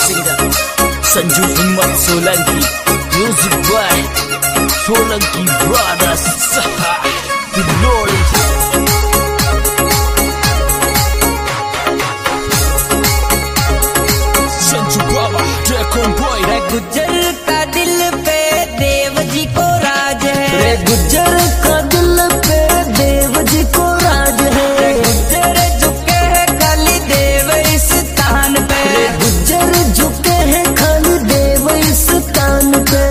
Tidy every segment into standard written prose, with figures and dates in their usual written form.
singer Sanju Himmat Solanki, music by Solanki Brothers. The glory. Sanju Baba, Dragon Boy. रे गुज्जर का दिल पे देव जी को राज है। रे गुज्जर का दिल पे देव जी को राज है। रे गुज्जर झुके हैं खाली देव इस स्थान पे। रे गुज्जर झुके हैं खाली देव इस स्थान पे।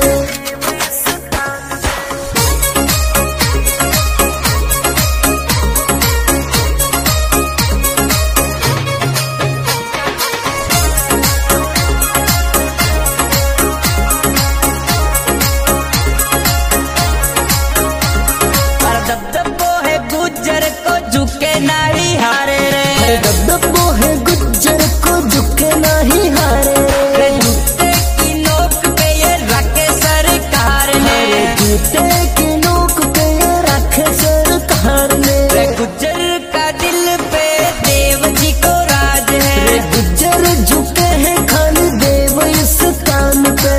गुज्जर को झुके नहीं हारे रे। दबदबो है गुज्जर को झुके नहीं हारे रे। जूते की नोक पे ये रखे सरकार ने। जूते की नोक पे ये रखे सरकार ने। रे गुज्जर का दिल पे देव जी को राज है। रे गुज्जर झुके हैं खाली देव इस स्थान पे।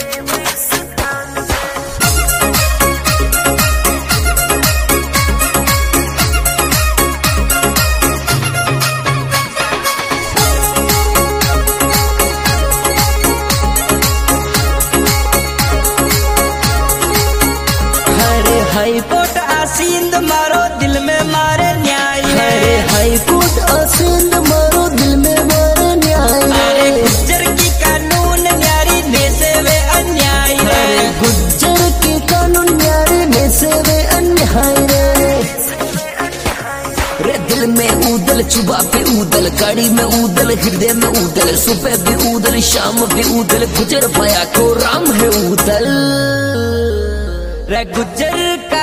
हाई कोर्ट आसींद मारो दिल में मारे न्याय है। हाई कोर्ट आसींद मारो दिल में मारे न्याय है। गुज्जर की कानून न्यारी में से वे अन्याय है। गुज्जर की कानून न्यारी में से वे अन्याय रे। दिल में उदल, चुबा पे उदल, गाड़ी में उदल, हृदय में उदल, सुबह भी उदल, शाम भी उदल, गुजर पाया को राम है उदल। रे गुज्जर